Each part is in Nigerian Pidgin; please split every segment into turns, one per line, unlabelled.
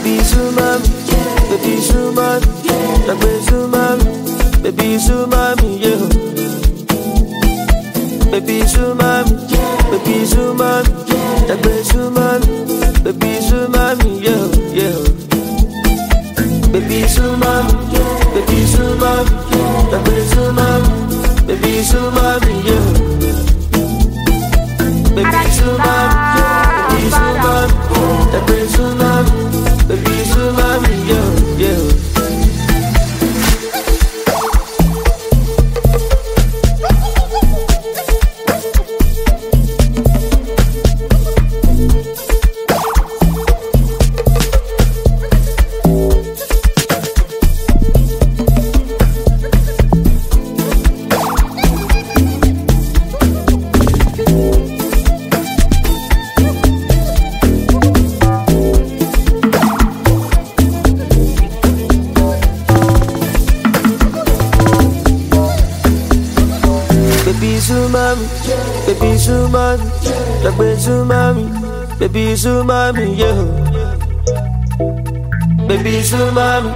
baby sumami, baby sumami, dagbe sumami, baby sumami, yeah. Baby sumami, dagbe sumami, baby sumami, yeah, yeah. Baby sumami, dagbe sumami, baby sumami, yeah. Baby sumami, dagbe sumami, baby sumami, yeah, yeah. Baby sumami, dagbe sumami, baby sumami, yeah. Baby sumami,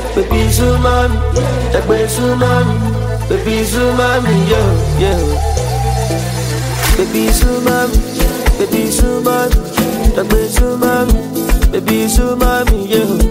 dagbe sumami, baby sumami, yeah, yeah. Baby sumami, dagbe sumami, baby sumami, yeah.